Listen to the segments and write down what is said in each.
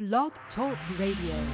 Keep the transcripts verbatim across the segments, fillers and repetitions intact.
Blog Talk Radio.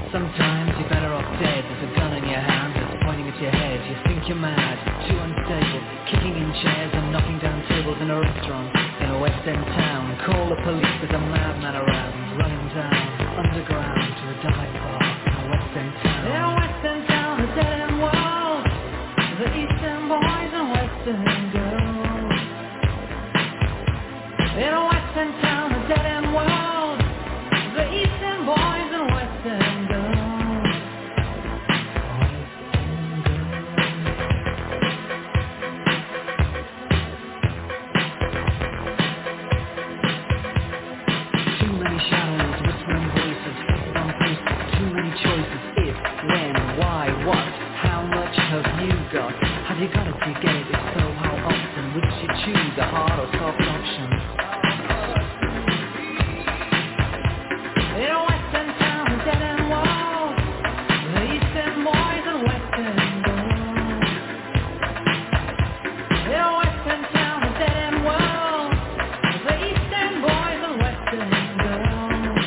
Sometimes you're better off dead. There's a gun in your hand that's pointing at your head. You think you're mad, too unstable, kicking in chairs and knocking down tables in a restaurant in a West End town. Call the police, there's a madman around, running down underground to a dive bar in a West End town. In a West End town, a dead end world, the East End boys and West End girls. In a West End town, a dead end world, the East End boys and West End girls. Too many shadows, whispering voices, faces on posters, too many choices. If, when, why, what, how much have you got? Have you got it, do you get it? If so, how often? Which you choose, a hard or soft option? In a West End town, a dead end world, the East End boys and West End girls. In a West End town, a dead end world, the East End boys and West End girls.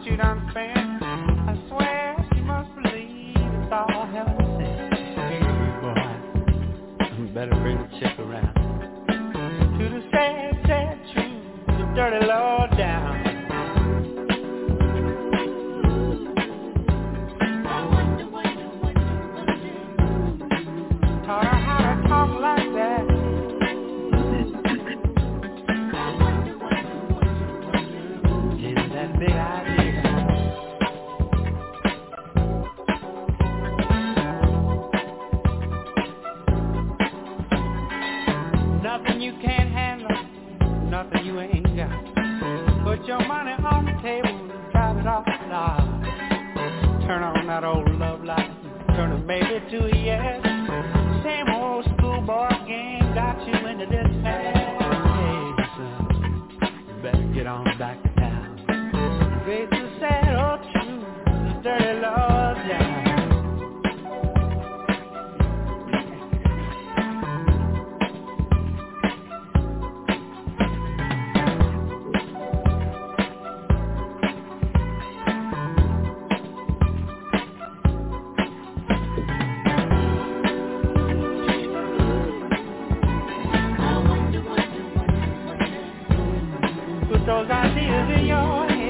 you done spent. I swear you must believe it's all heaven sent. Hey, boy, better bring the chick around. To the sad, sad truth, the dirty law down. Taught her how to talk like that. Gave her that big idea. Nothing you can't handle, nothing you ain't got. Put your money on the table and drive it off the lot. Turn on that old love light, turn a maybe to a yes. Same old schoolboy game got you into this mess. Hey, son, you better get on back to town. Face the sad old truth, the dirty laws down. Those ideas in your head.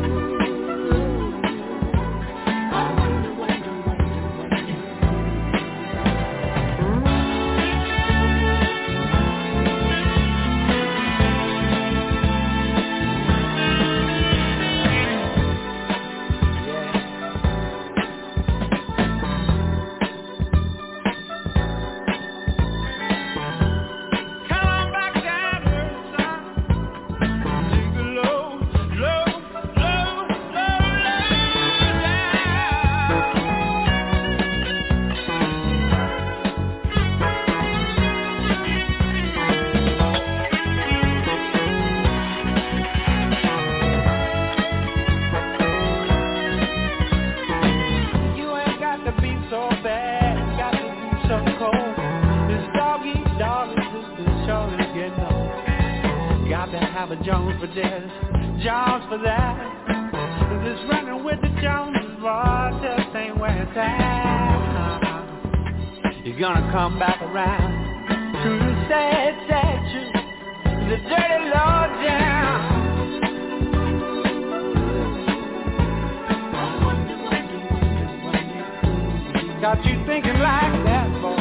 Have a Jones for this, Jones for that. This running with the Joneses, boy, just ain't where it's at. You're gonna come back around to the sad, sad truth, the dirty law down. Got you thinking like that, boy.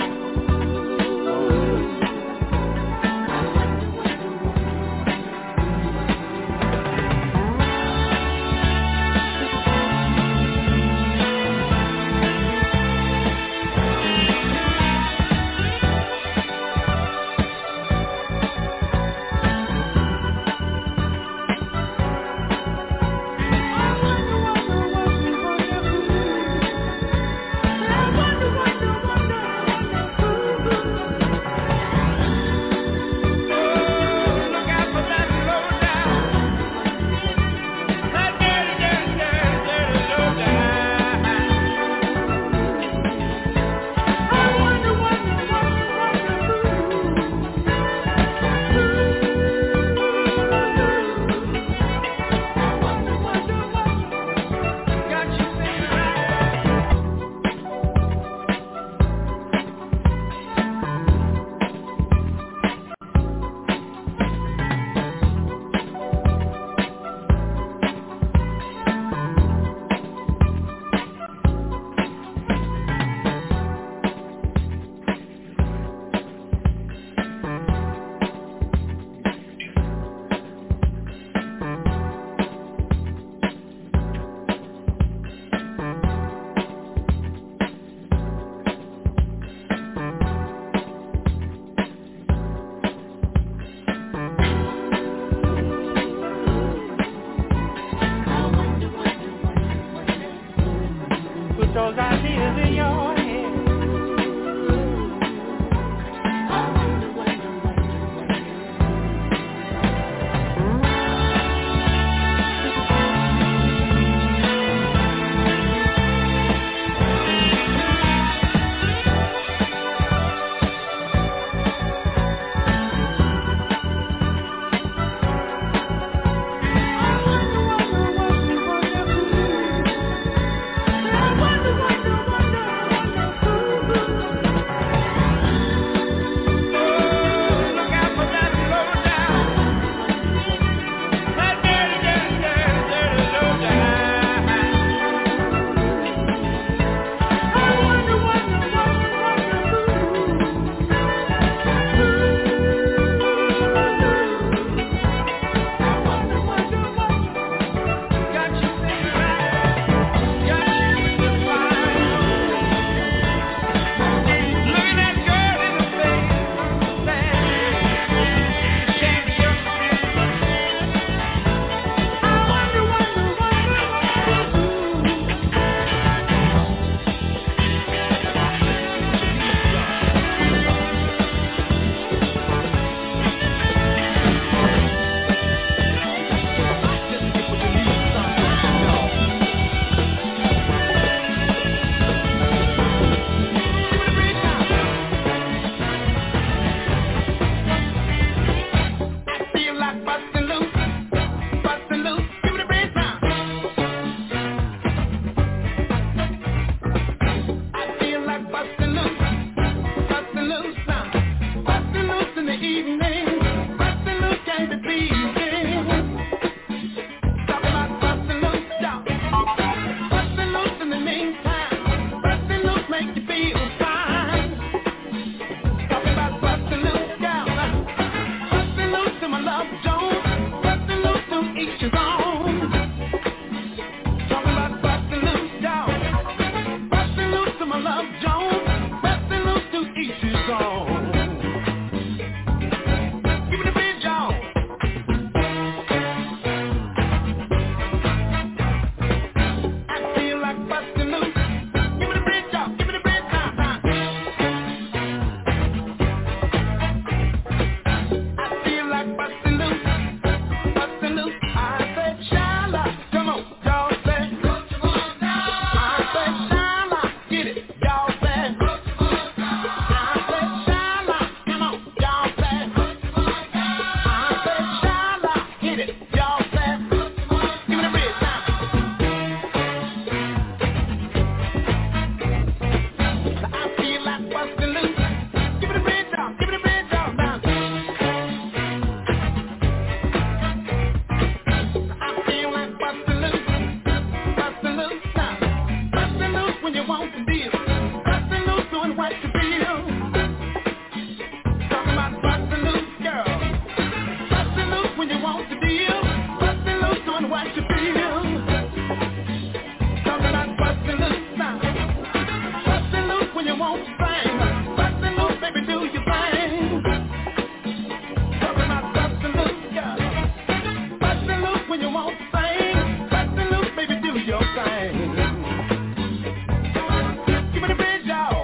you feel? Talking about busting loose now. Busting loose when you want to sing. Busting loose, baby, do your thing. Talking about busting loose, girl. Busting loose when you want to sing. Busting loose, baby, do your thing. Give me the bridge, y'all.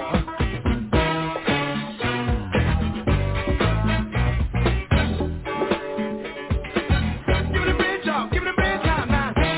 Give me the bridge, y'all. Give me the bridge, y'all. Now,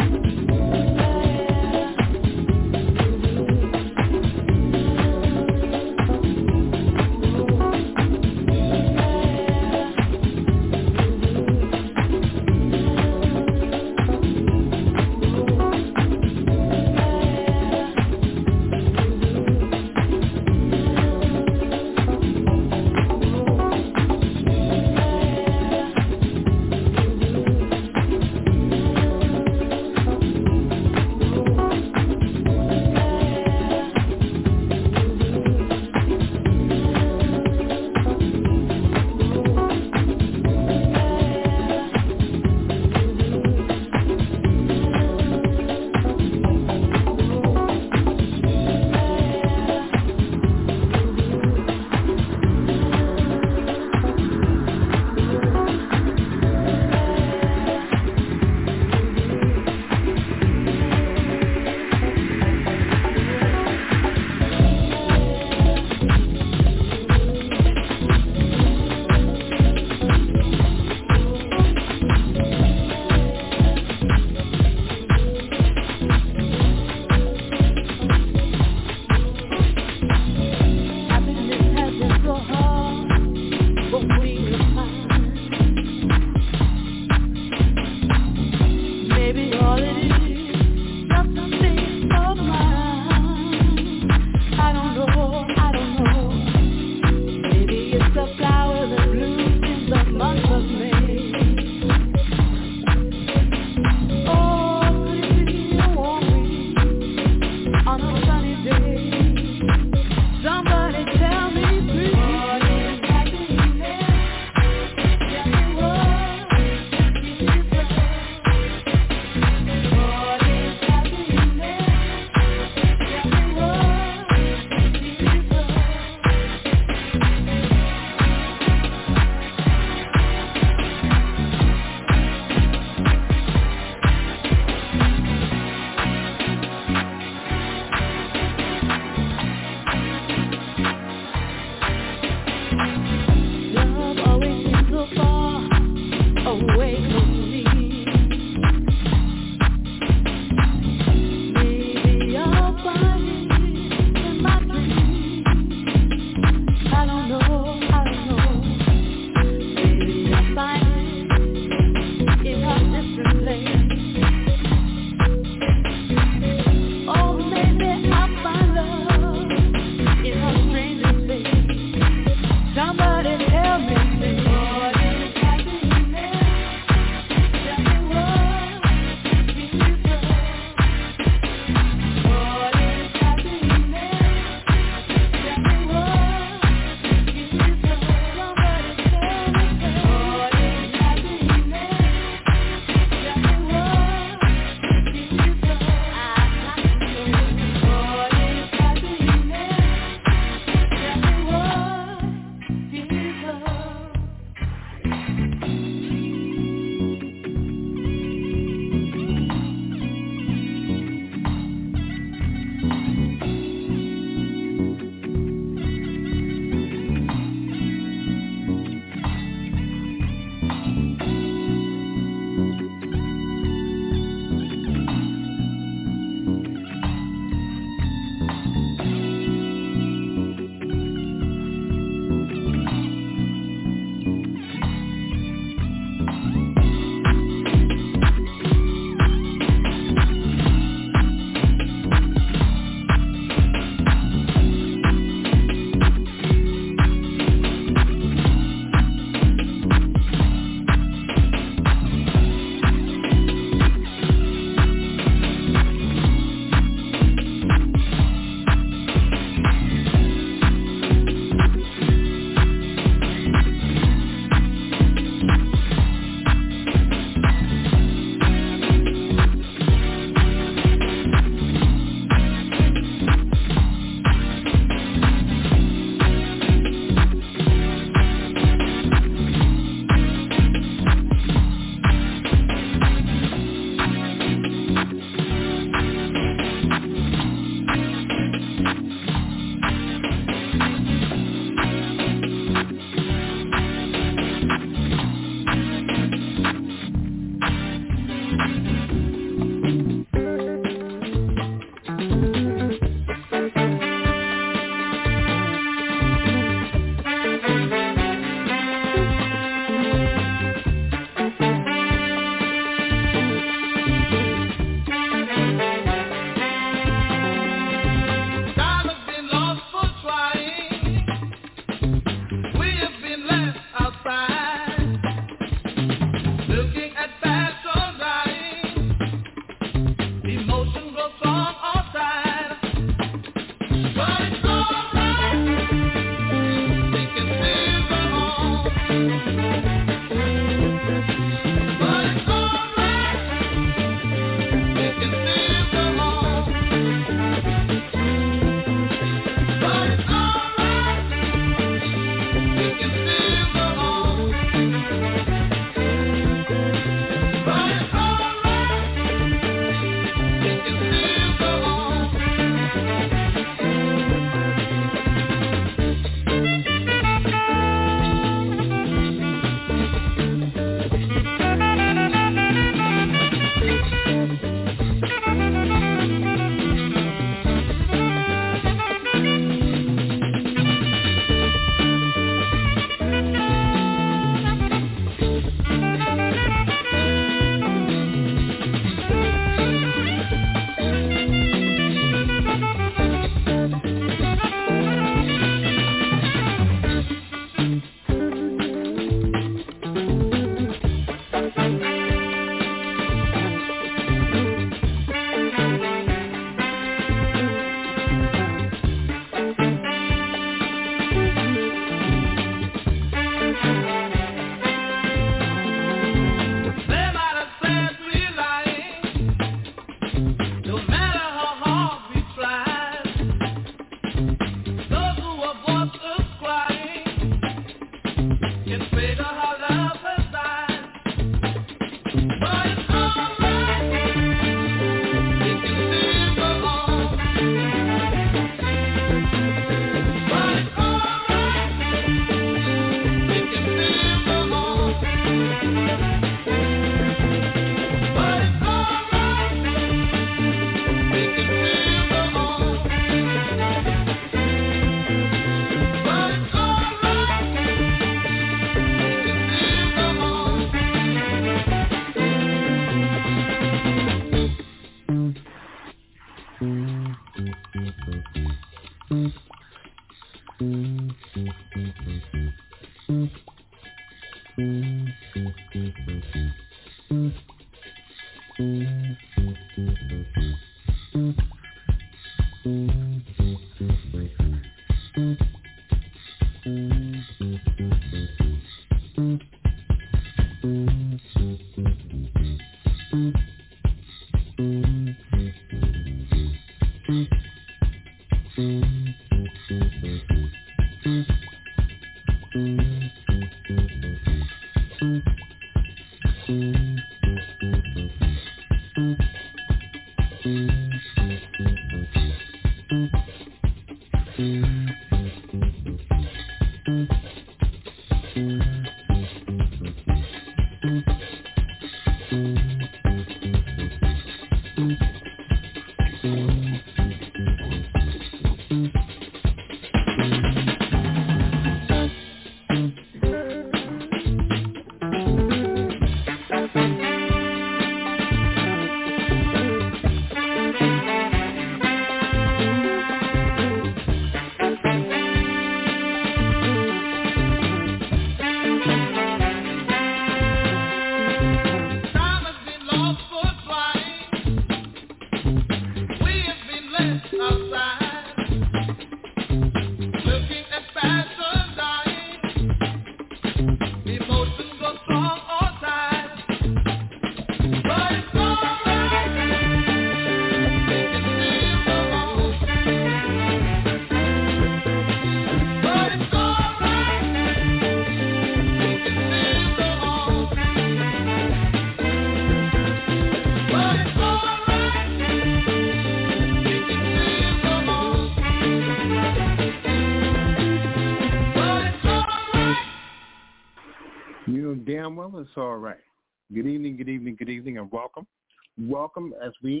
It's all right. Good evening, good evening, good evening, and welcome. Welcome as we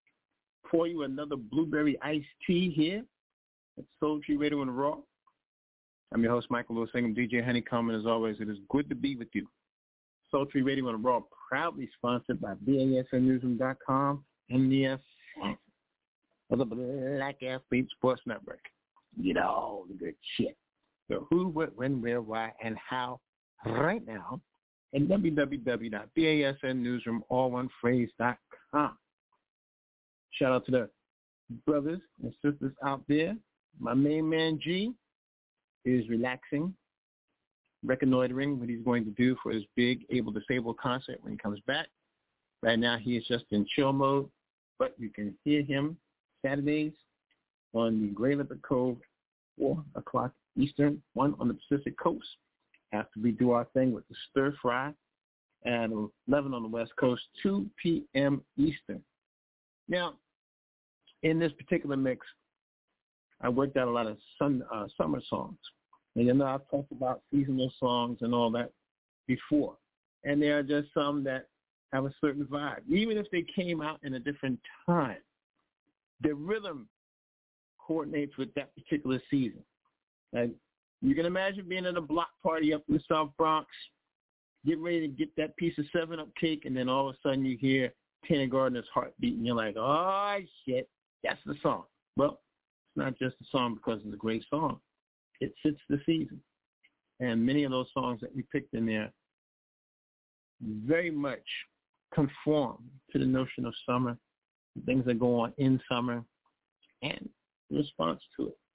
pour you another blueberry iced tea here at Soul Tree Radio and Raw. I'm your host, Michael Lewis Ingham, D J Honeycomb, and as always, it is good to be with you. Soul Tree Radio and Raw, proudly sponsored by B A S N newsroom dot com and the F of the Black Athlete Sports Network. You know, all the good shit. So who, what, when, where, why, and how right now at w w w dot b a s n newsroom all one phrase dot com. Shout out to the brothers and sisters out there. My main man G is relaxing, reconnoitering what he's going to do for his big Able Disabled concert when he comes back. Right now he is just in chill mode, but you can hear him Saturdays on the Great Leopard Cove, four o'clock Eastern, one on the Pacific Coast. After we do our thing with the stir fry at eleven on the West Coast, two p.m. Eastern. Now, in this particular mix, I worked out a lot of sun, uh, summer songs. And you know, I've talked about seasonal songs and all that before. And there are just some that have a certain vibe. Even if they came out in a different time, the rhythm coordinates with that particular season. And you can imagine being at a block party up in the South Bronx, get ready to get that piece of seven up cake, and then all of a sudden you hear Tanner Gardner's heartbeat, and you're like, oh, shit, that's the song. Well, it's not just a song because it's a great song. It fits the season. And many of those songs that we picked in there very much conform to the notion of summer, things that go on in summer, and the response to it.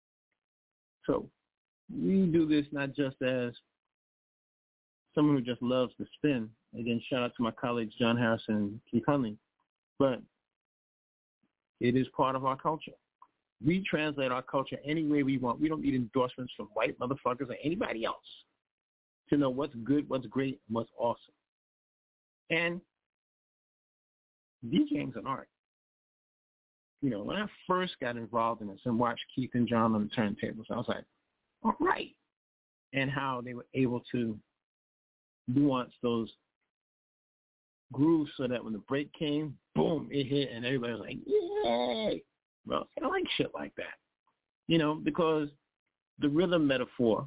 So we do this not just as someone who just loves to spin. Again, shout out to my colleagues John Harrison and Keith Hunley. But it is part of our culture. We translate our culture any way we want. We don't need endorsements from white motherfuckers or anybody else to know what's good, what's great, and what's awesome. And DJing's an art. You know, when I first got involved in this and watched Keith and John on the turntables, I was like, all right. And how they were able to nuance those grooves so that when the break came, boom, it hit, and everybody was like, yay. Well, I like shit like that. You know, because the rhythm metaphor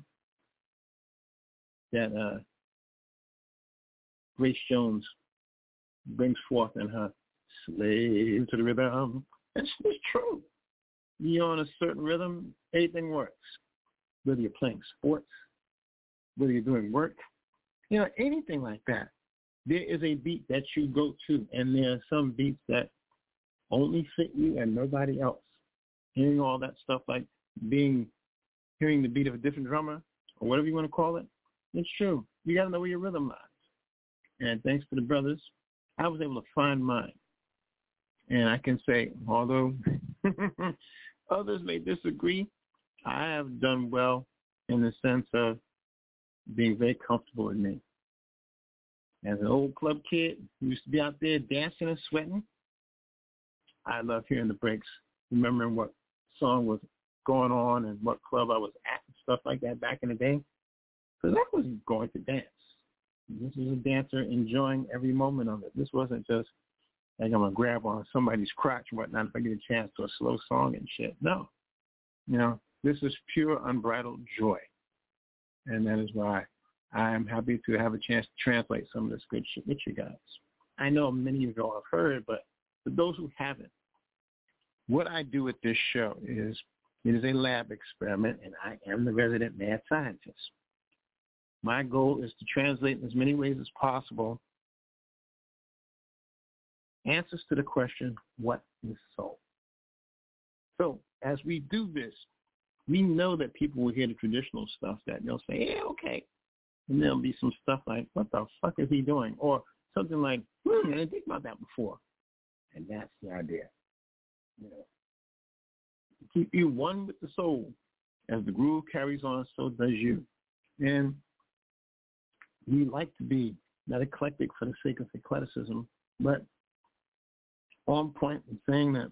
that uh, Grace Jones brings forth in her Slave to the Rhythm, it's, it's true. You're on a certain rhythm, anything works. Whether you're playing sports, whether you're doing work, you know, anything like that. there is a beat that you go to, and there are some beats that only fit you and nobody else. Hearing all that stuff, like being, hearing the beat of a different drummer, or whatever you want to call it, it's true. You got to know where your rhythm lies. And thanks to the brothers, I was able to find mine. And I can say, although others may disagree, I have done well in the sense of being very comfortable with me. As an old club kid who used to be out there dancing and sweating, I love hearing the breaks, remembering what song was going on and what club I was at and stuff like that back in the day. Because I was going to dance. This was a dancer enjoying every moment of it. This wasn't just like I'm going to grab on somebody's crotch and whatnot if I get a chance to a slow song and shit. No. You know, this is pure unbridled joy. And that is why I am happy to have a chance to translate some of this good shit with you guys. I know many of you all have heard, but for those who haven't, what I do with this show is it is a lab experiment, and I am the resident mad scientist. My goal is to translate in as many ways as possible answers to the question, what is soul? So as we do this, we know that people will hear the traditional stuff that they'll say, yeah, okay. And there'll be some stuff like, what the fuck is he doing? Or something like, hmm, I didn't think about that before. And that's the idea. You know, keep you one with the soul. As the groove carries on, so does you. And we like to be not eclectic for the sake of eclecticism, but on point in saying that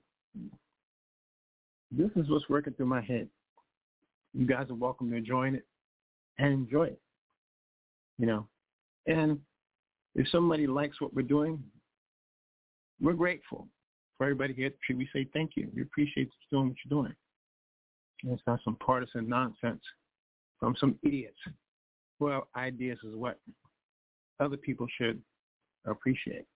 this is what's working through my head. You guys are welcome to join it and enjoy it. You know, and if somebody likes what we're doing, we're grateful. For everybody here, we say thank you. We appreciate you doing what you're doing. And it's not some partisan nonsense from some idiots. Well, ideas is what other people should appreciate.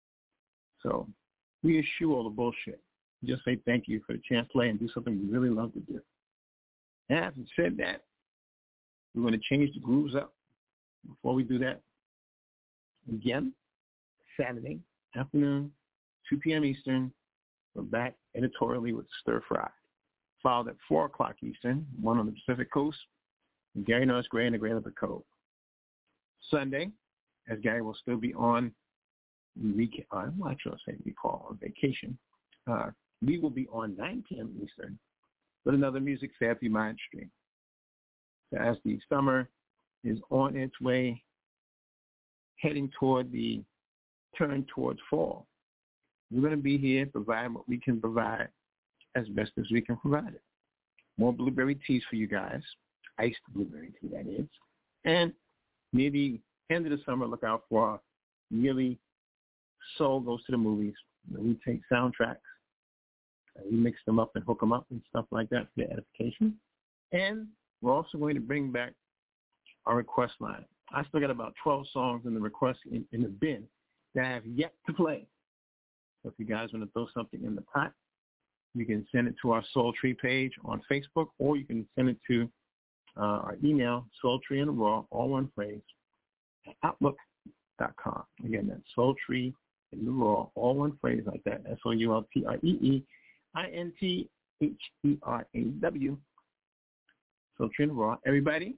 So we eschew all the bullshit. Just say thank you for the chance to play and do something we really love to do. And having said that, we're going to change the grooves up. Before we do that, again, Saturday afternoon, two p.m. Eastern, we're back editorially with Stir Fry. Followed at four o'clock Eastern, one on the Pacific Coast, and Gary Norris Gray and the Great Leopard Code. Sunday, as Gary will still be on week, uh, well, actually I'll say recall, on vacation, uh, we will be on nine p.m. Eastern with another Music Therapy Mind Stream. So as the summer is on its way, heading toward the turn towards fall, we're going to be here providing what we can provide as best as we can provide it. More blueberry teas for you guys, iced blueberry tea that is. And near the end of the summer, look out for our yearly Soul Goes to the Movies. We take soundtracks, and we mix them up and hook them up and stuff like that for their edification. And we're also going to bring back our request line. I still got about twelve songs in the request in, in the bin that I have yet to play. So if you guys want to throw something in the pot, you can send it to our Soul Tree page on Facebook, or you can send it to uh, our email, Soultree in the Raw, all one phrase, at outlook dot com. Again, that's Soultree in the Raw, all one phrase like that, S O U L T R E E I N T H E R A W, Soultree in the Raw. Everybody,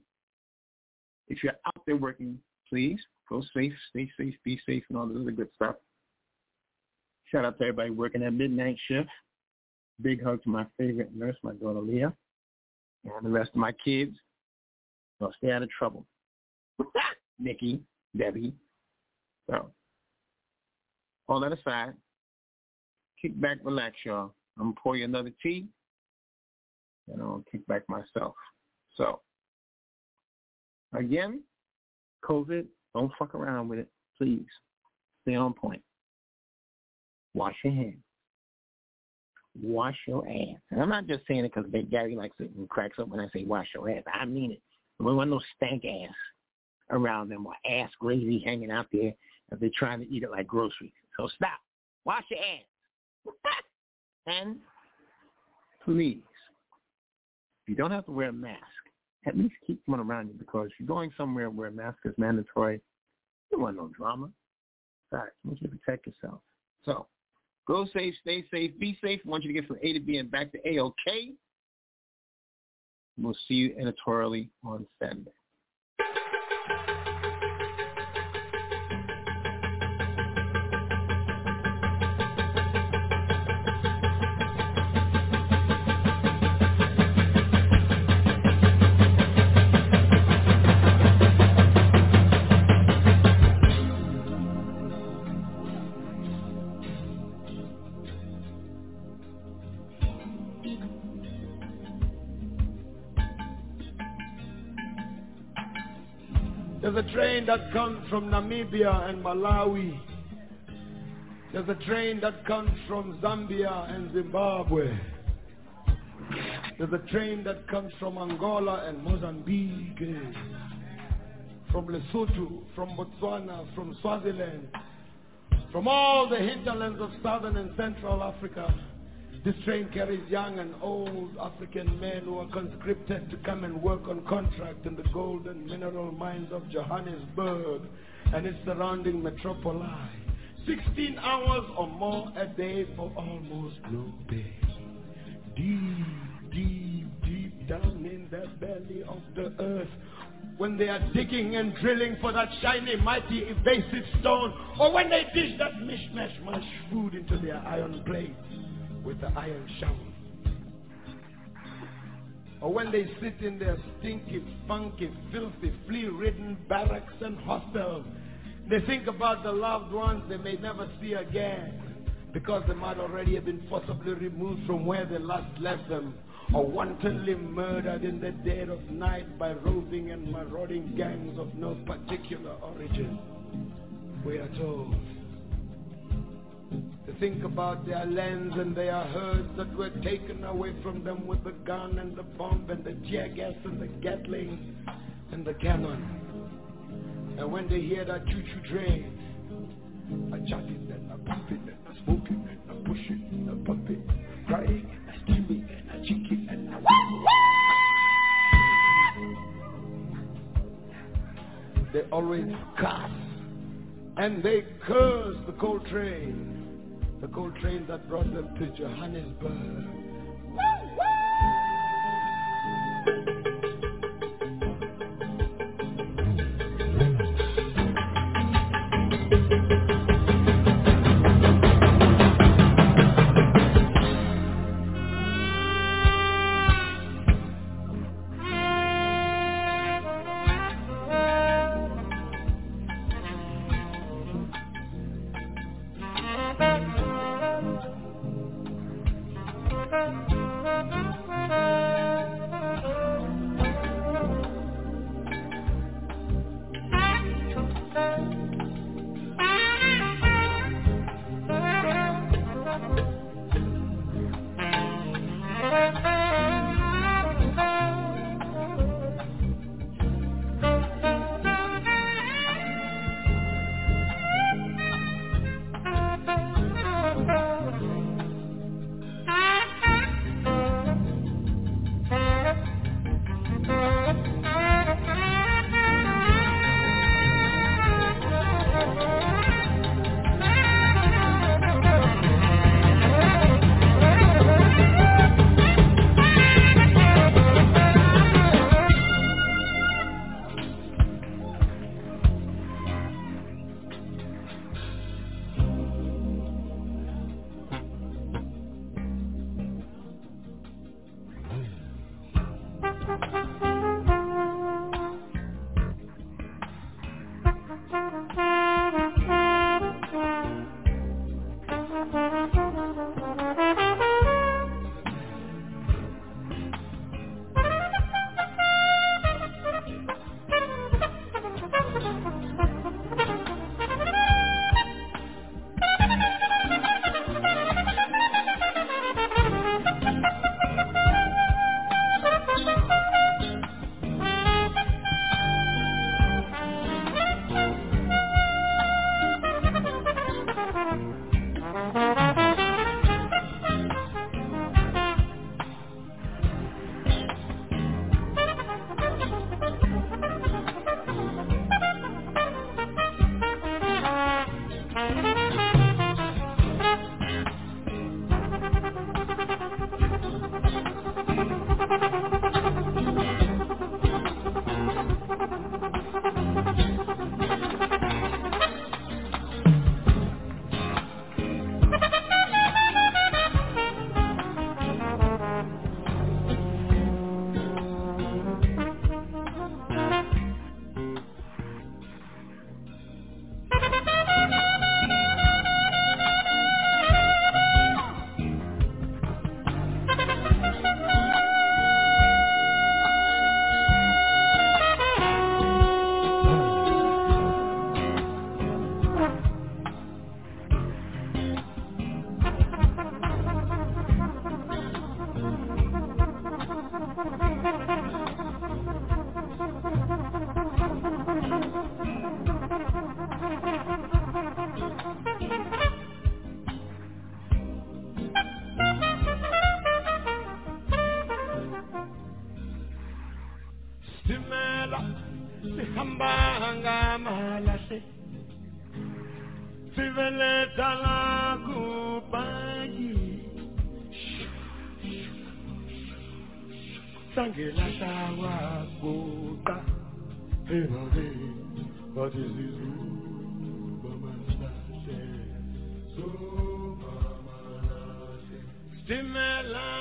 if you're out there working, please go safe, stay safe, be safe, and all this other good stuff. Shout out to everybody working that midnight shift. Big hug to my favorite nurse, my daughter Leah, and the rest of my kids. So stay out of trouble. Nikki, Debbie. So, all that aside, kick back, relax, y'all. I'm going to pour you another tea, and I'll kick back myself. So, again, COVID, don't fuck around with it. Please, stay on point. Wash your hands. Wash your ass. And I'm not just saying it because Big Gary likes it and cracks up when I say wash your ass. I mean it. We want no stank ass around them or ass gravy hanging out there if they're trying to eat it like groceries. So stop. Wash your ass. And please, if you don't have to wear a mask, at least keep one around you, because if you're going somewhere where a mask is mandatory, you don't want no drama. Facts. I want you to protect yourself. So, go safe, stay safe, be safe. I want you to get from A to B and back to A-OK. We'll see you editorially on Saturday. There's a train that comes from Namibia and Malawi. There's a train that comes from Zambia and Zimbabwe. There's a train that comes from Angola and Mozambique. From Lesotho, from Botswana, from Swaziland. From all the hinterlands of southern and central Africa. This train carries young and old African men who are conscripted to come and work on contract in the gold and mineral mines of Johannesburg and its surrounding metropoli. sixteen hours or more a day for almost no pay. Deep, deep, deep down in the belly of the earth, when they are digging and drilling for that shiny, mighty, evasive stone, or when they dish that mishmash mush food into their iron plates with the iron shovel. Or when they sit in their stinky, funky, filthy, flea-ridden barracks and hostels, they think about the loved ones they may never see again because they might already have been forcibly removed from where they last left them, or wantonly murdered in the dead of night by roving and marauding gangs of no particular origin. We are told to think about their lands and their herds that were taken away from them with the gun and the bomb and the tear gas and the Gatling and the cannon. And when they hear that choo-choo train, a chatting and a pumping and a smoking and a pushing and a pumping, crying and a screaming and a chicken and a wah, wah. They always curse and they curse the coal train. The coal train that brought them to Johannesburg. Sangela Tawa Kota. Hey, baby, what is this? Stimela,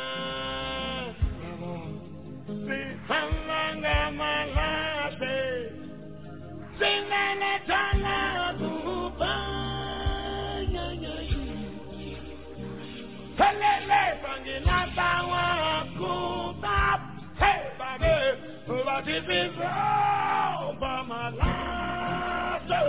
Hamanga Malate, Singana Tana Buba, Helele, Sangina Tawa Kuta, hey, baby, what is this? Bamalate.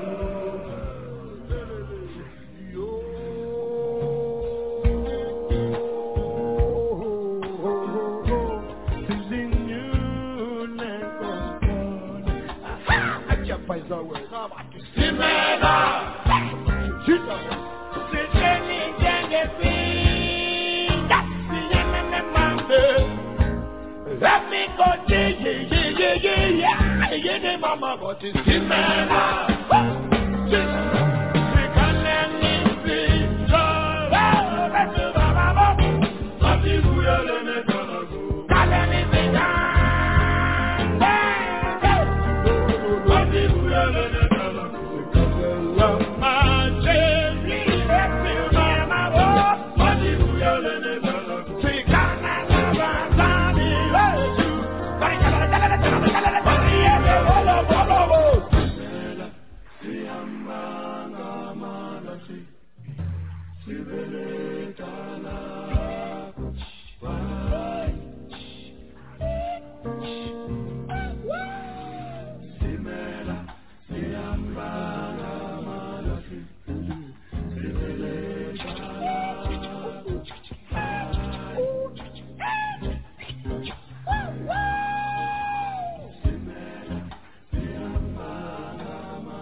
Let me go, yeah, yeah, yeah, yeah, yeah, yeah, yeah, mama, but it's in my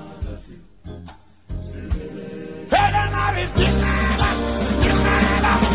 Hey,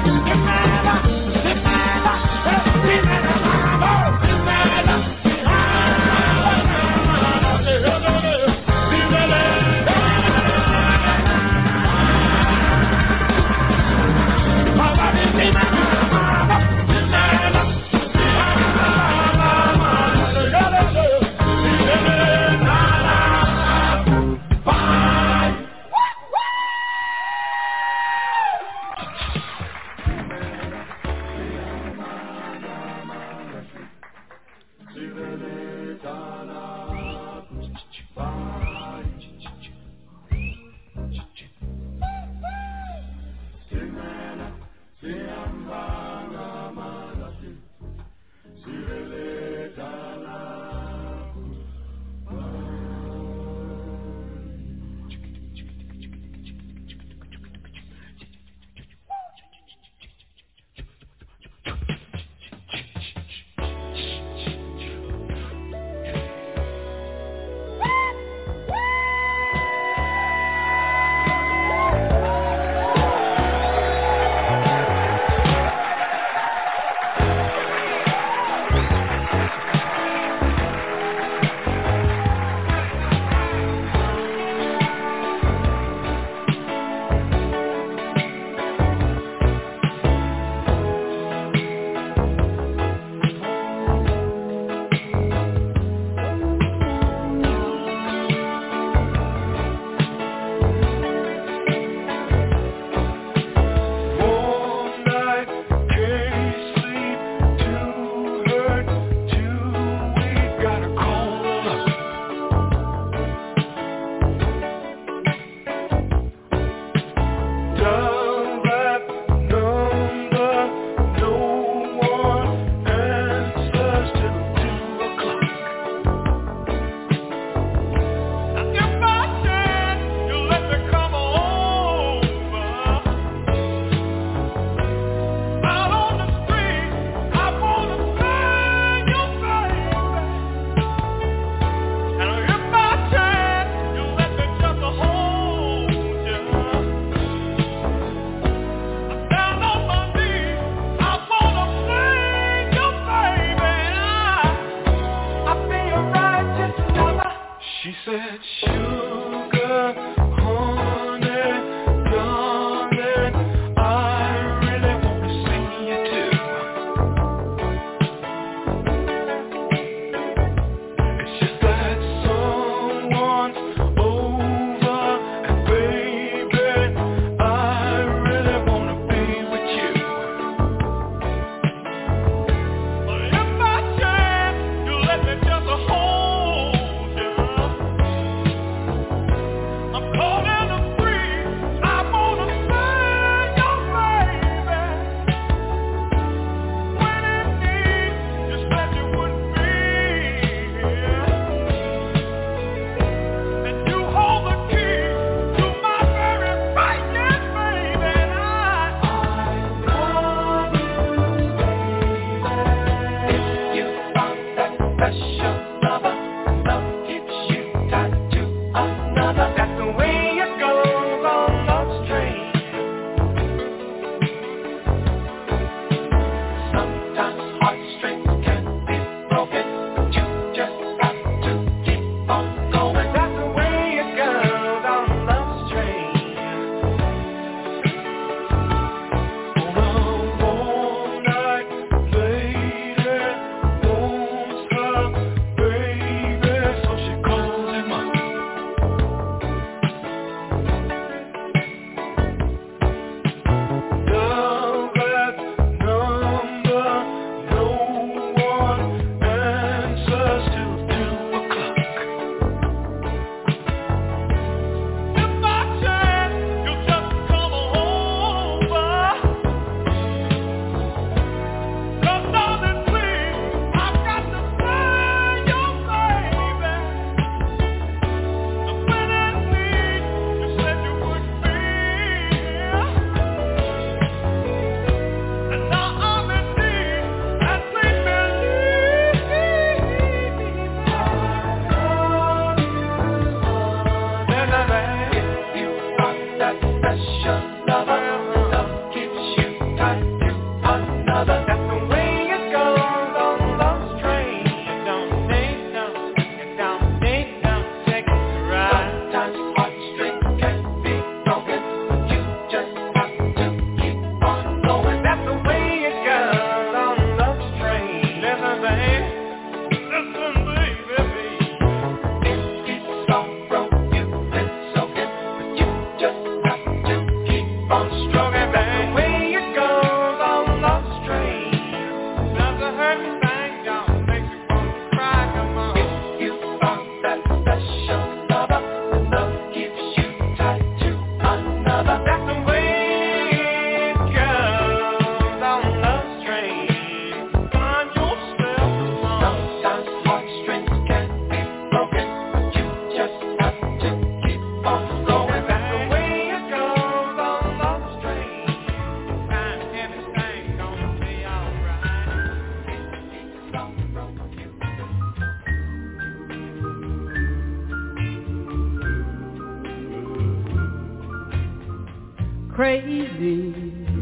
crazy.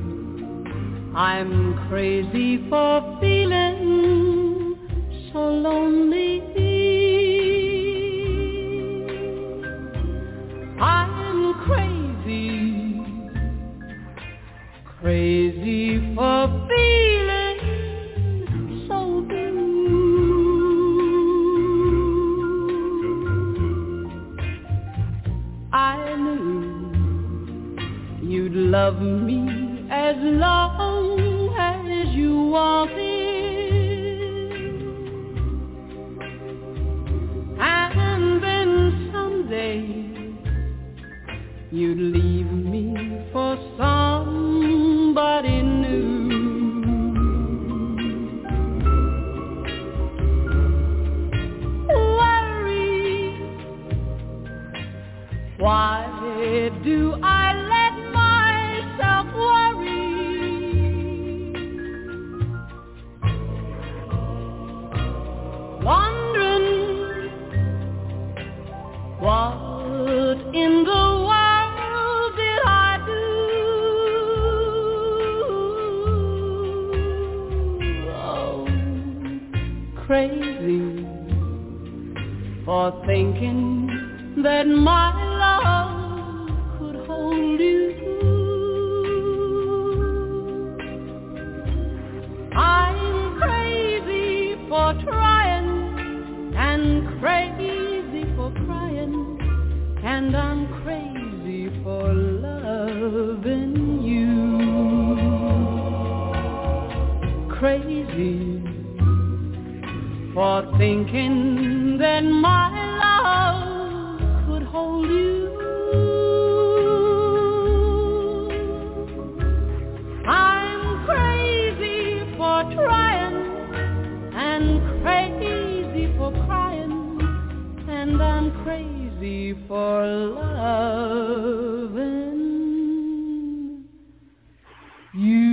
I'm crazy for feeling so lonely. I'm crazy, crazy for feeling so blue. I knew you'd love me as long as you wanted, and then someday you'd leave me for somebody new. Worry, why do I let myself worry? Wondering what in the world did I do? Oh, crazy for thinking that my love could hold you. I'm crazy for trying and crazy for crying, and I'm crazy for loving you. Crazy for thinking that my love could hold you. I'm crazy for trying and crazy for crying, and I'm crazy for loving you.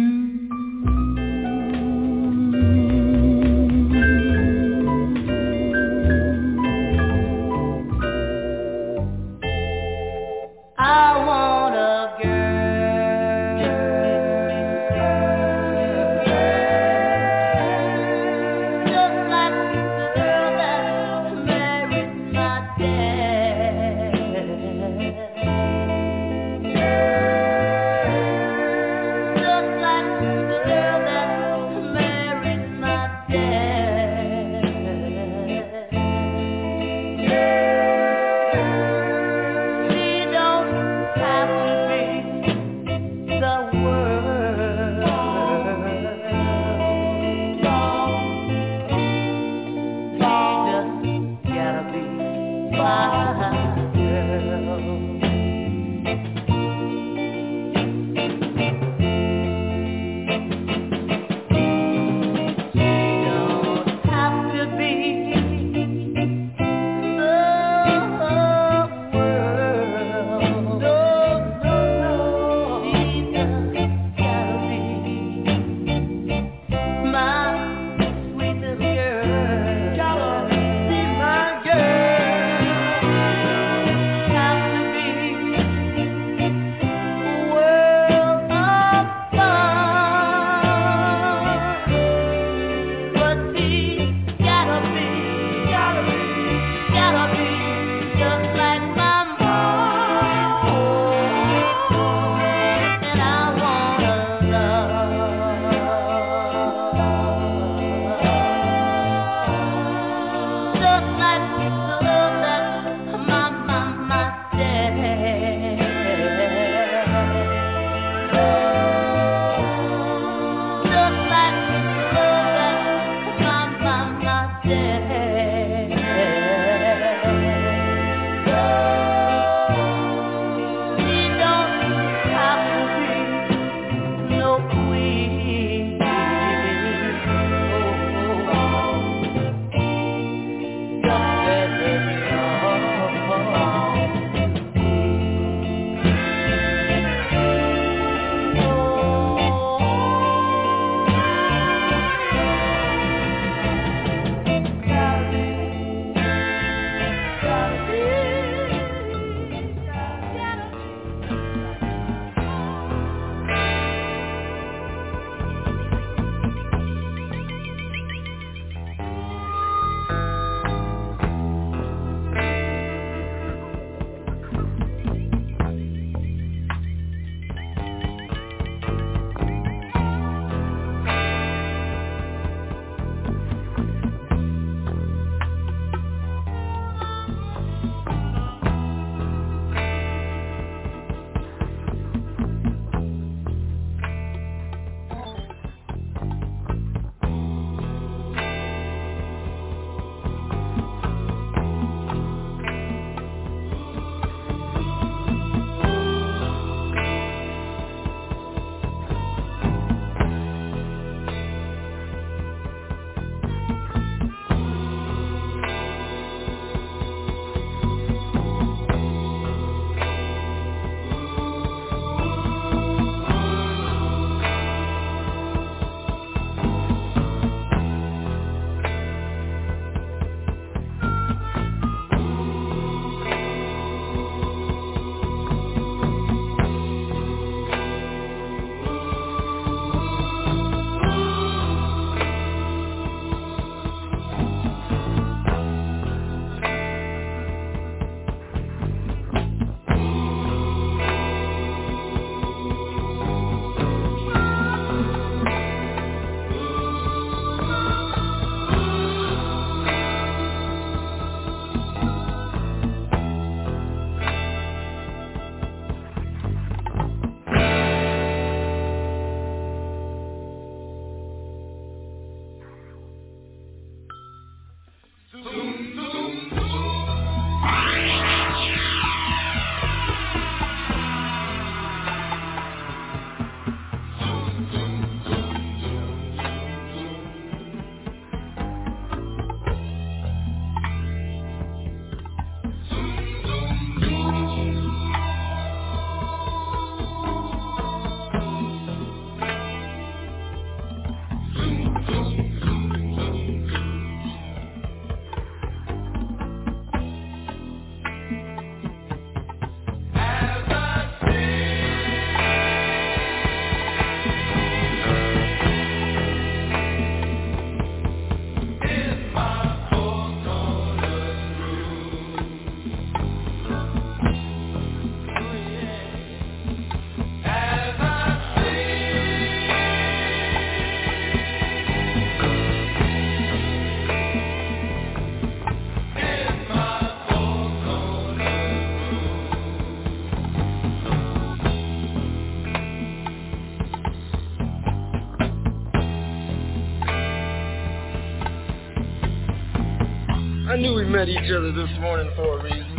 I knew we met each other this morning for a reason.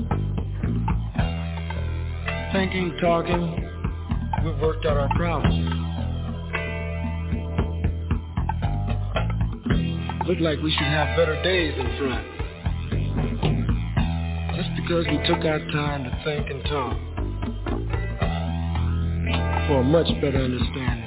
Thinking, talking, we've worked out our problems. Look like we should have better days in front. Just because we took our time to think and talk for a much better understanding.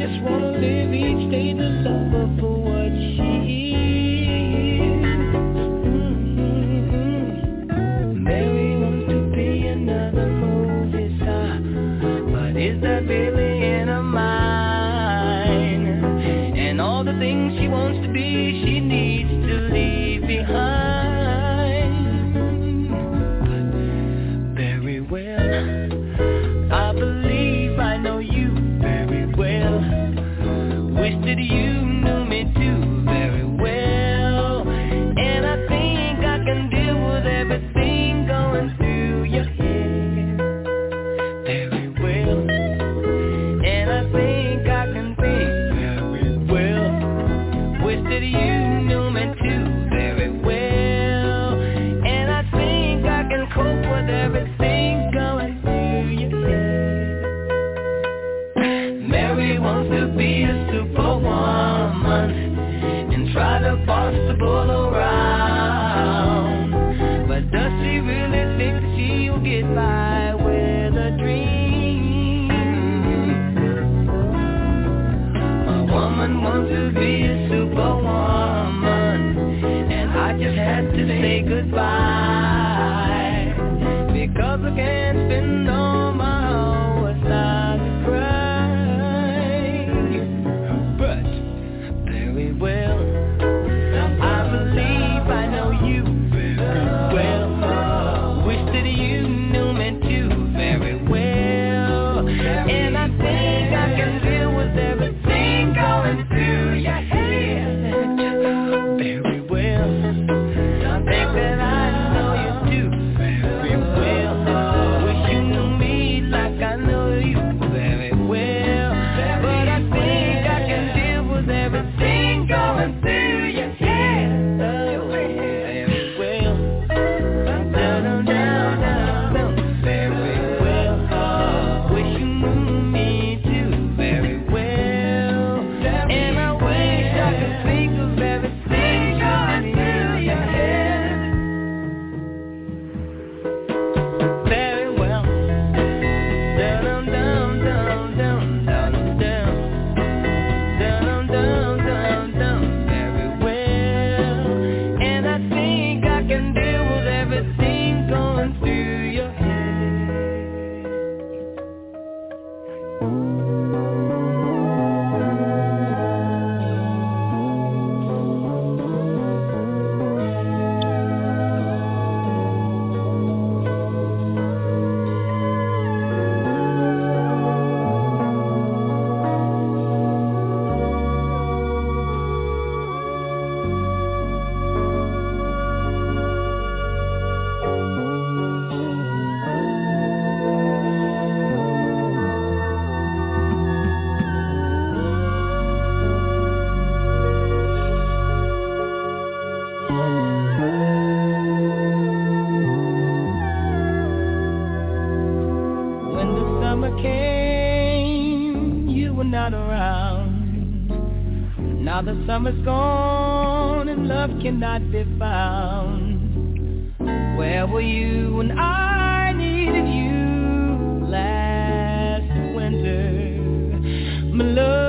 just wanna live each day to love her for what she is. Mm-hmm. Mary wants to be another movie star, but is that really in her mind? And all the things she wants to be, she needs to leave behind. But very well, I believe I know you very well. Wish that you knew me too very well. And I think I can deal with everything going through your head very well. And I think I can think very well. Wish that you knew me too very well. And I think I can cope with everything going through your head. Mary wants to be a superwoman and try to boss the bull around. But does she really think that she'll get by with a dream? A woman wants to be a superwoman, and I just had to say goodbye, because I can't spend all my hours time to cry. But very well, I believe I know you very well. Wish that you knew me too very well. And I think I can deal with everything going through your head very well. I think that I know you too very well. Wish you knew me like I know you very well. But I think I can deal with everything going through your head very well. Down, down, down, down, very well. Wish you knew me too very well. And I wish I could think of everything going through your head very well. Down, down, down, down, down, down. Down, down, down, down, very well. And I think I can deal with everything going through your head. When the summer came, you were not around. Now the summer's gone and love cannot be found. Where were you when I needed you last winter, my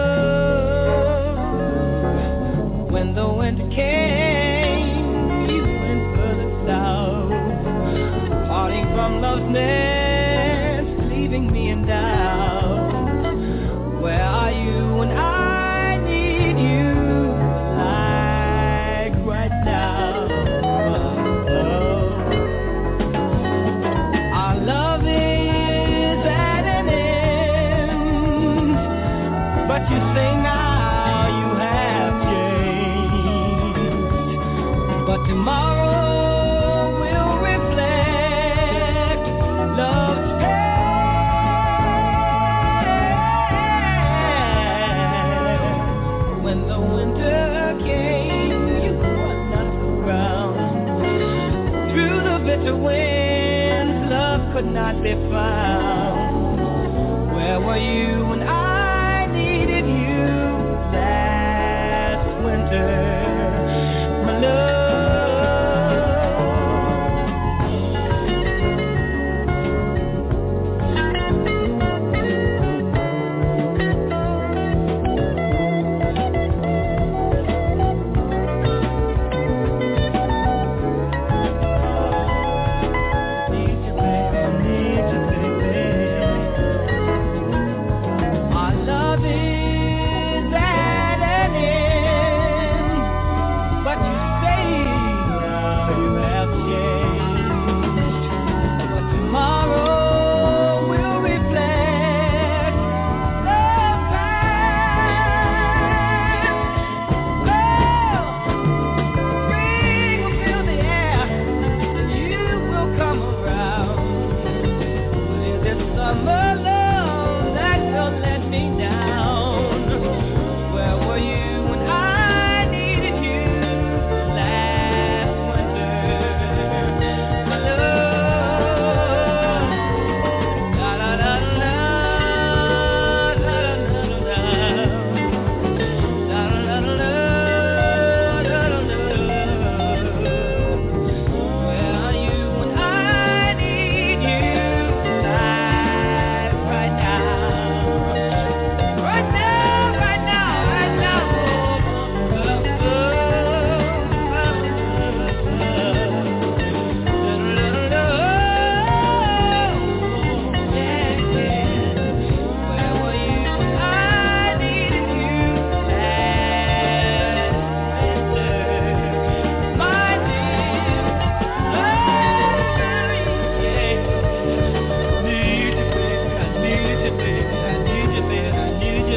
love? When the winter came, you went further south, parting from love's nest, leaving me in doubt. Where are you when I need you like right now? Our love is at an end, but you say now you have changed. But tomorrow will reflect love's past. When the winter came, you were not around. Through the bitter winds, love could not be found. Where were you when I needed you last winter, my love?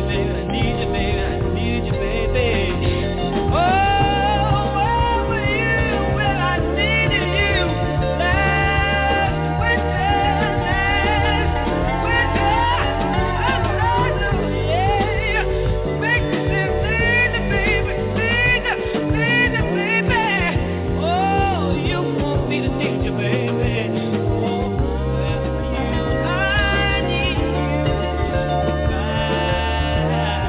Oh,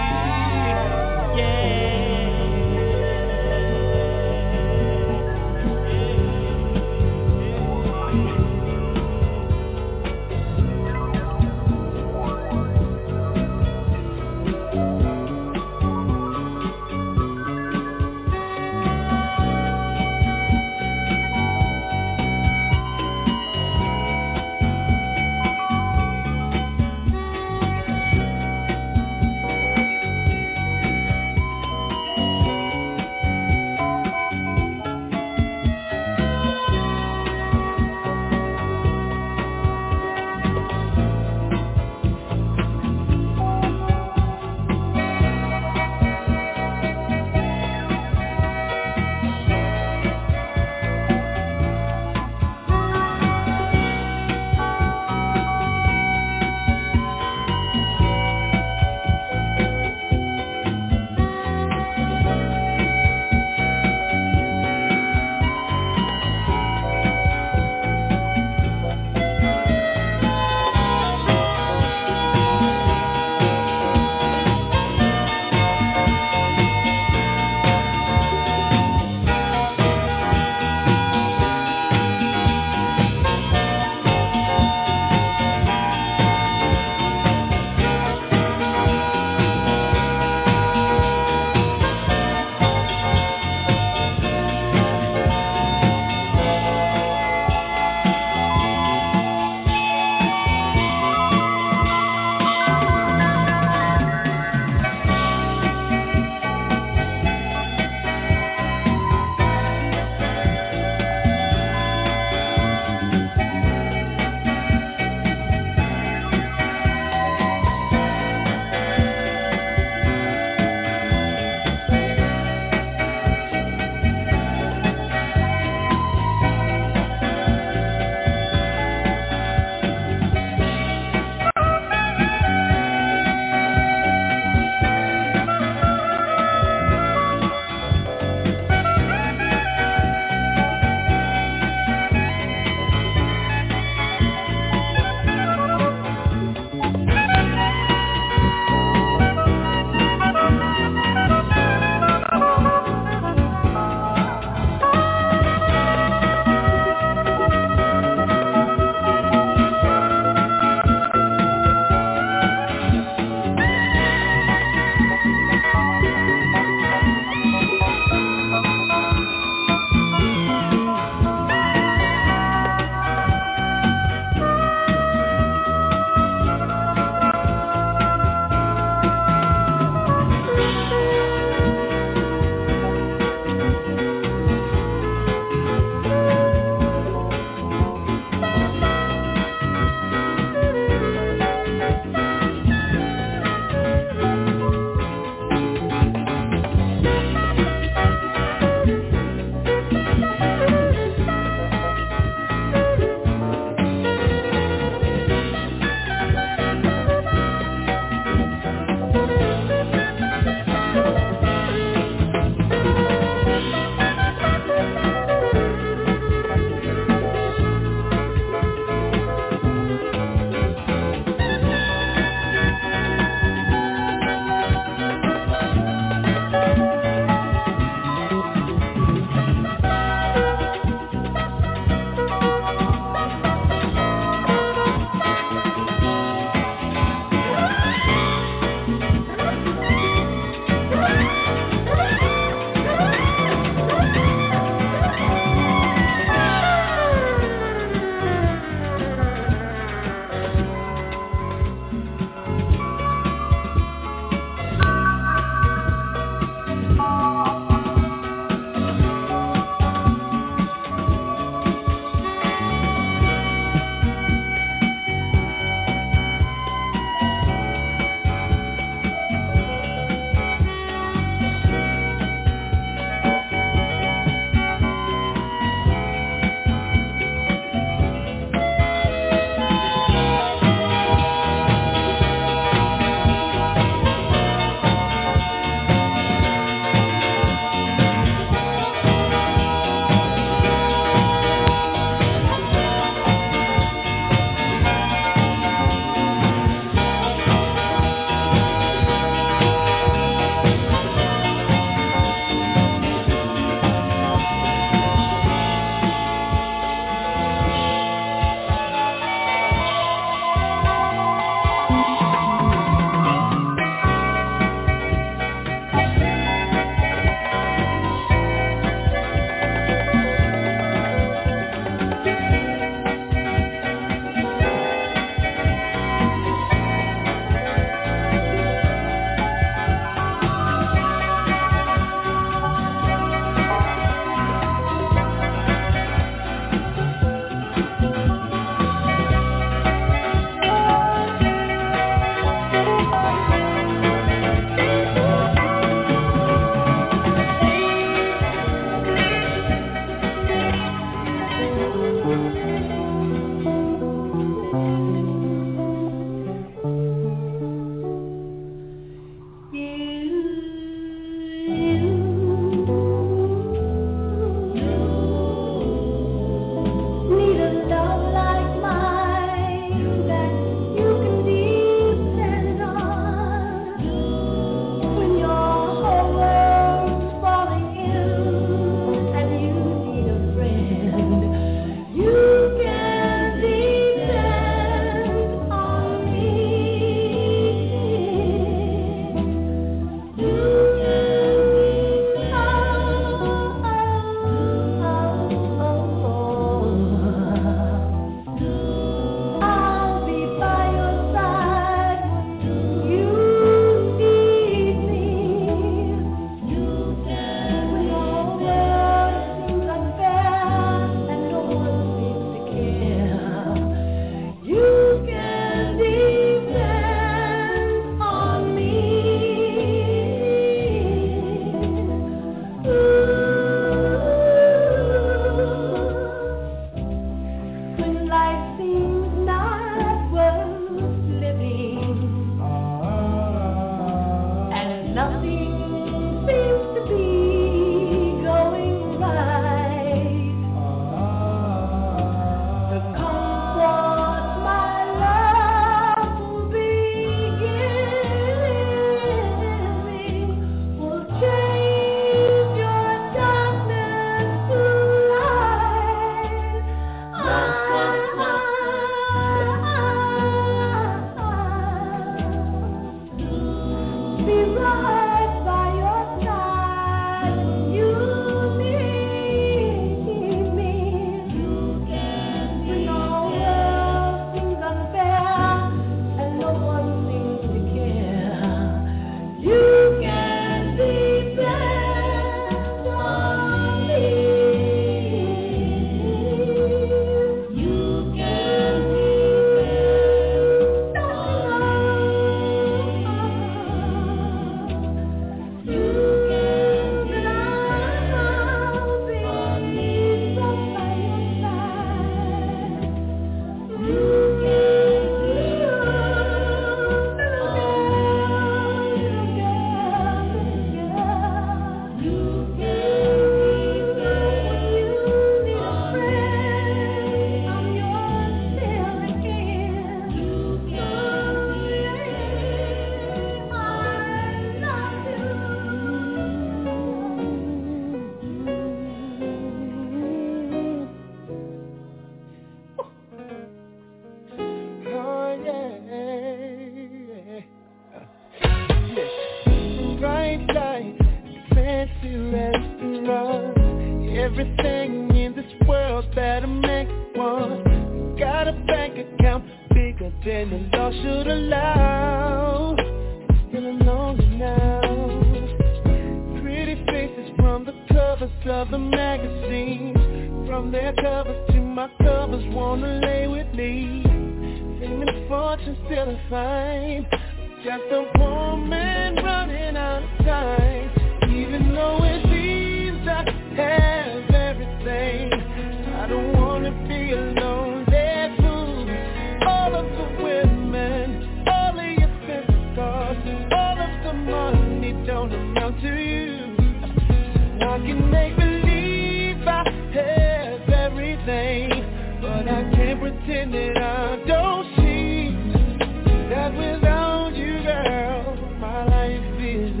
blame the law should allow. Feeling lonely now. Pretty faces from the covers of the magazines, from their covers to my covers, wanna lay with me. Fame and fortune still a find, just a woman running out of time. Even though it seems I have everything, I don't wanna be alone. Let's move. All of the women, all of your fancy cars, all of the money don't amount to you. I can make believe I have everything, but I can't pretend that I don't see that without you, girl, my life is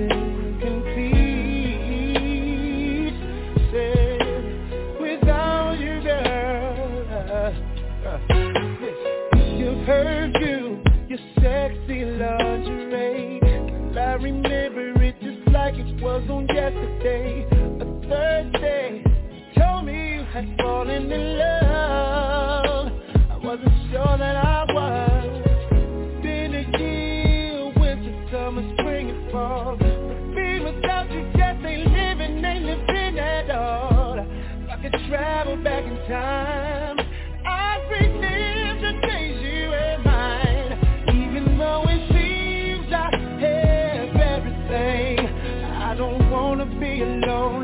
incomplete. Said, without you, girl, uh, uh, your perfume, your sexy lingerie, I remember it just like it was on yesterday. Thursday, told me you had fallen in love. I wasn't sure that I was. Been a year, winter, summer, spring and fall. But being without you just ain't living, ain't living at all. If I could travel back in time, I'd relive the days you were mine. Even though it seems I have everything, I don't wanna be alone.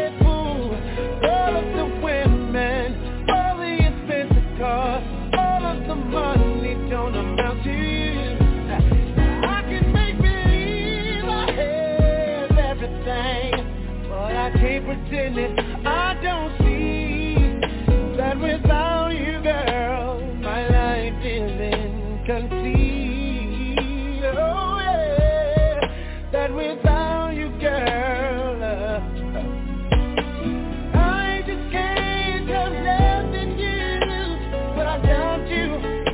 Money don't amount to you. I can make believe I have everything, but I can't pretend that I don't see that without you, girl, my life is incomplete. Oh yeah, that without you, girl, uh, I just can't have left in you, but I doubt you.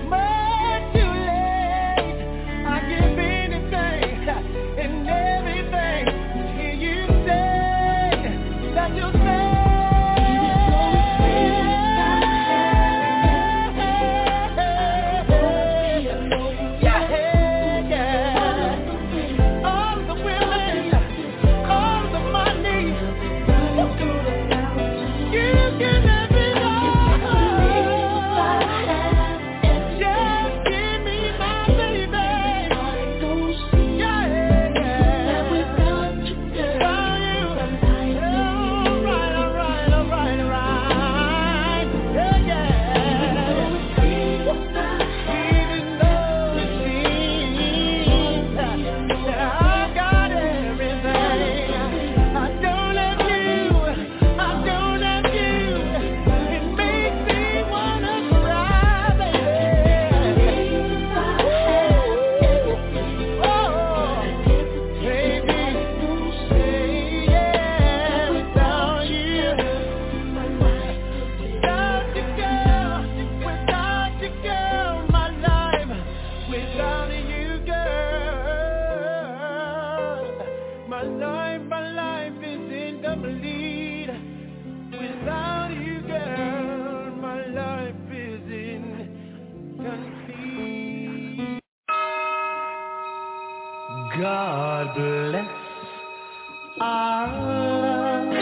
God bless our love.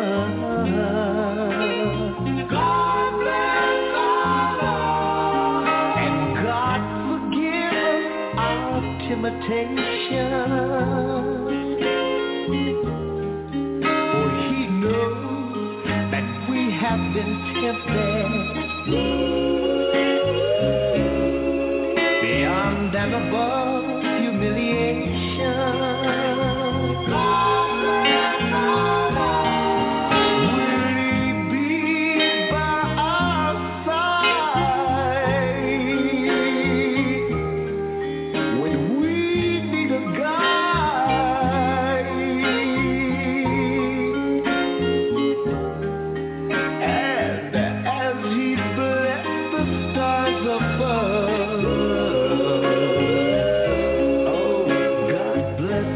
God bless our love. And God forgive our temptation. For He knows that we have been tempted beyond and above humiliation. God bless our love. Will He be by our side when we need a guide? And as He blessed the stars above, oh, God bless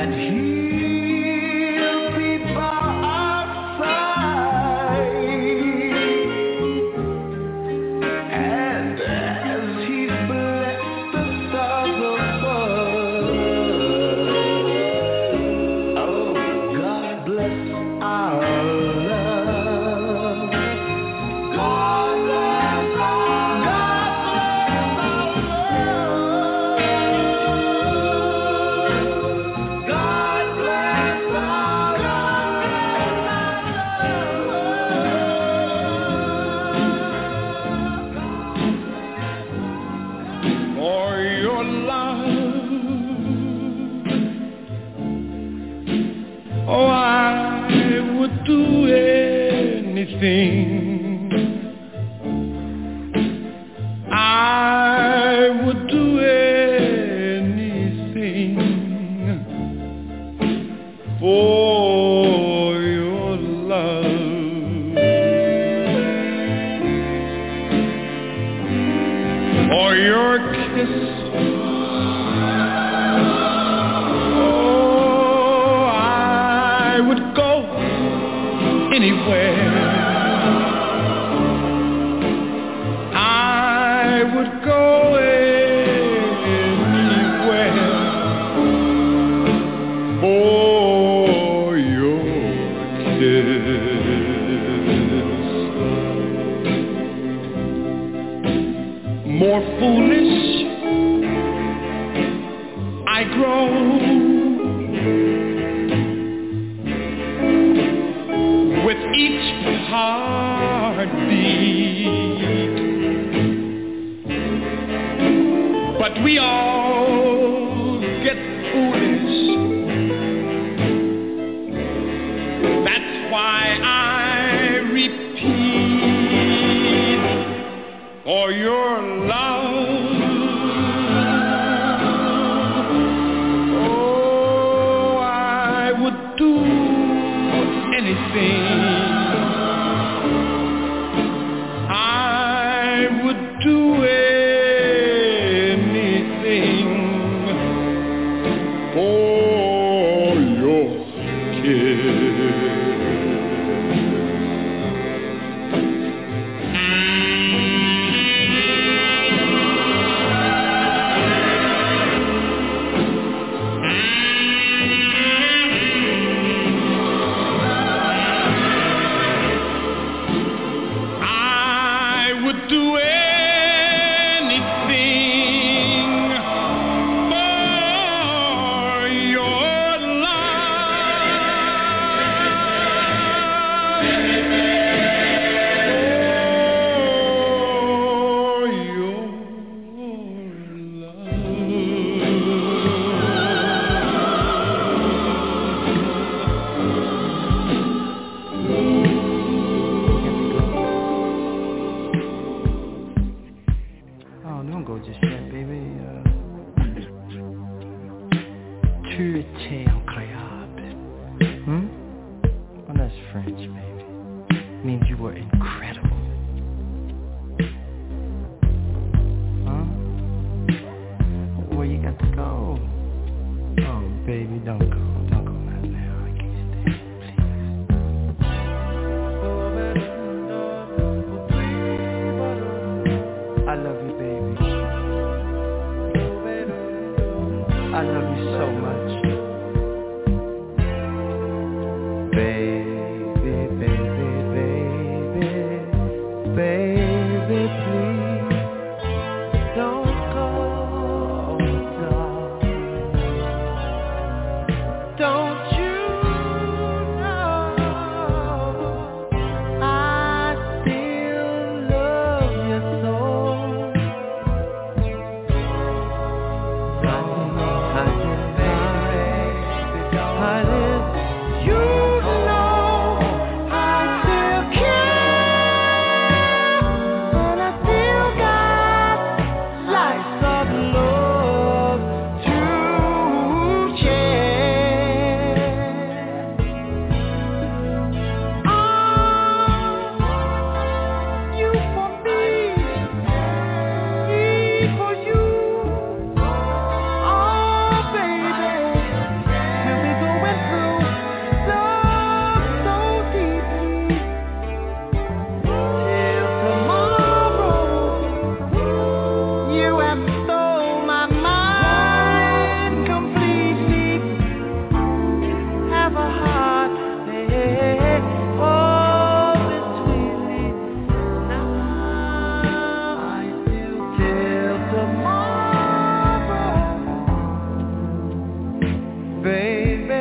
For you, oh baby, we'll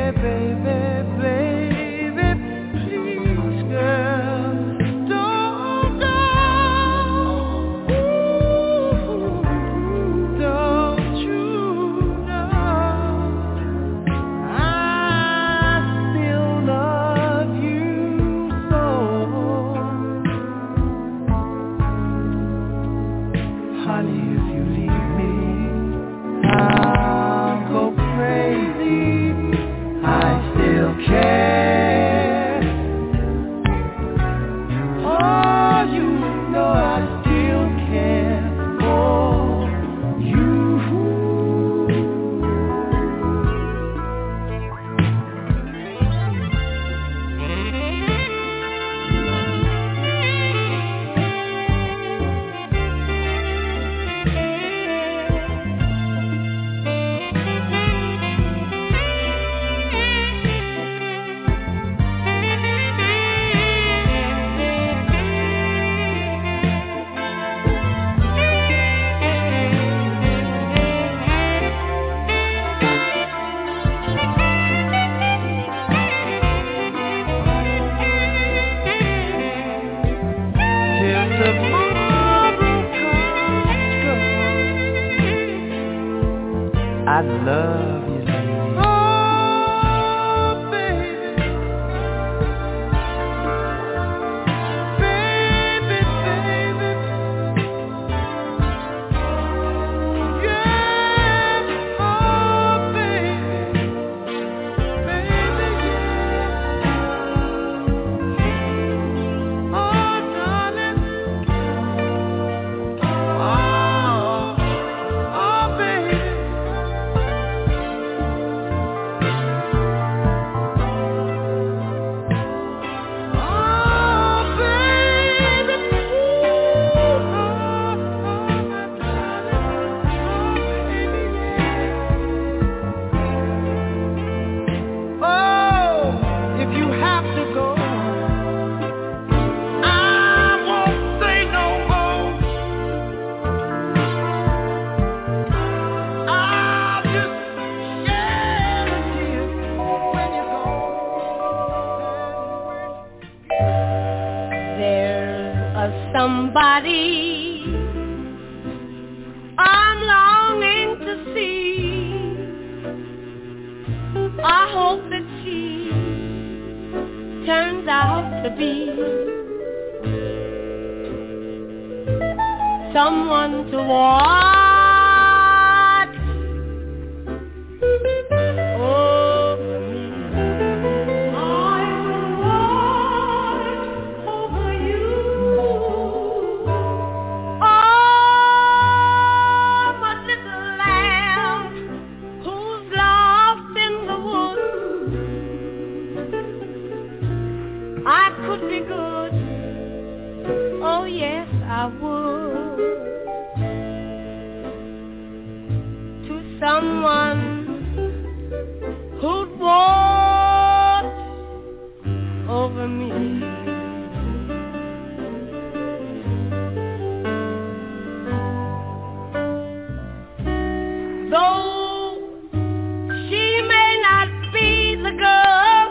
I love you, lady. Oh, baby. Baby, baby. Yeah. Oh, baby. Baby, yeah. Oh, darling. Oh, oh, baby. Somebody I'm longing to see. I hope that she turns out to be someone to watch over me. I will watch over you. Could be good, oh yes I would, to someone who'd watch over me. Though she may not be the girl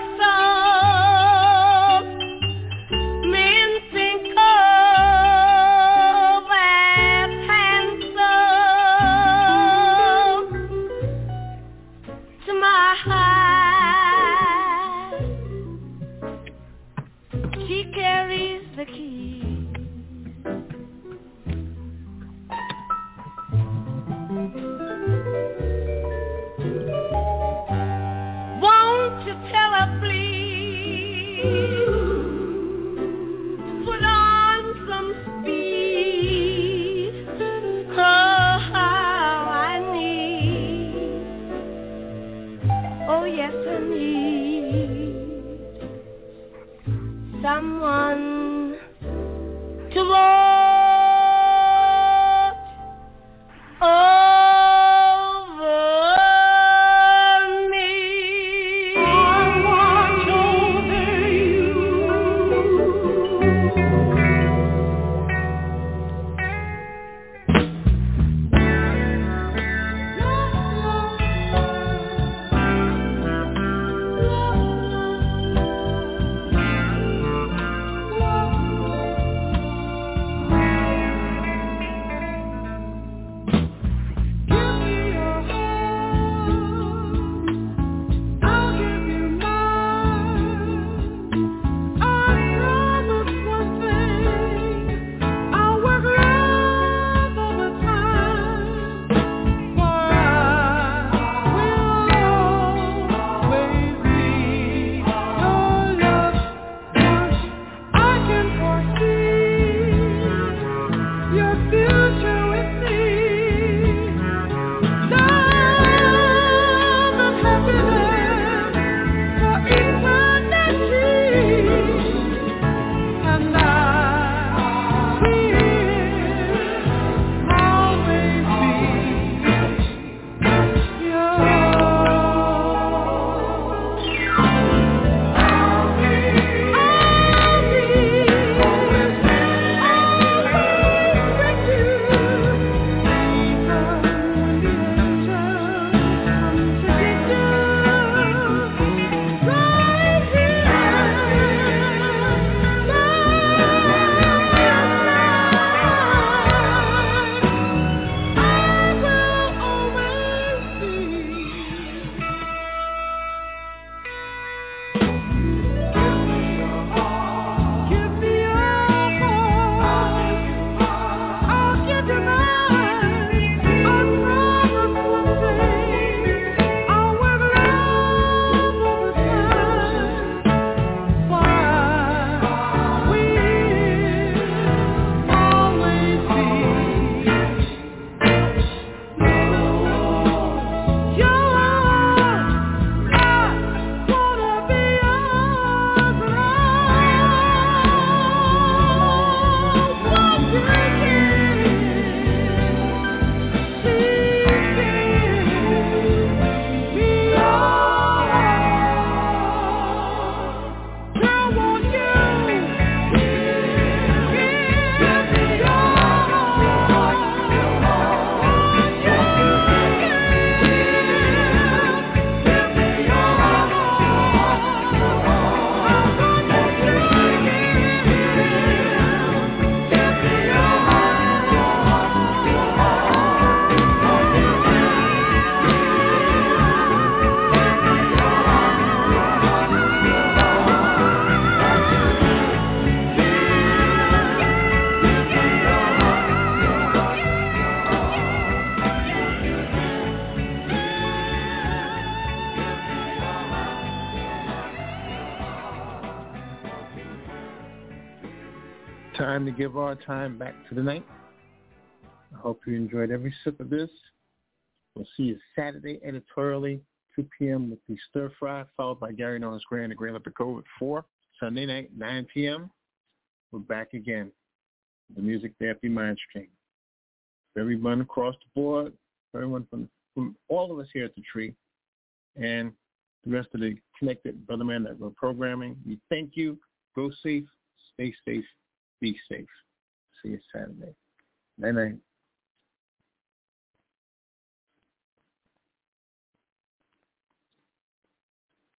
someone to watch over me. I'll watch over you. Time to give our time back to the night. I hope you enjoyed every sip of this. We'll see you Saturday editorially, two p.m. with the Stir Fry, followed by Gary Norris Gray and the Grand Epic Cove at four. Sunday night, nine p.m. We're back again. The Music Therapy Mindstream. For everyone across the board, for everyone from, from all of us here at the Tree, and the rest of the Connected Brother Man Network programming, we thank you. Go safe, stay safe, be safe. See you Saturday. Night night.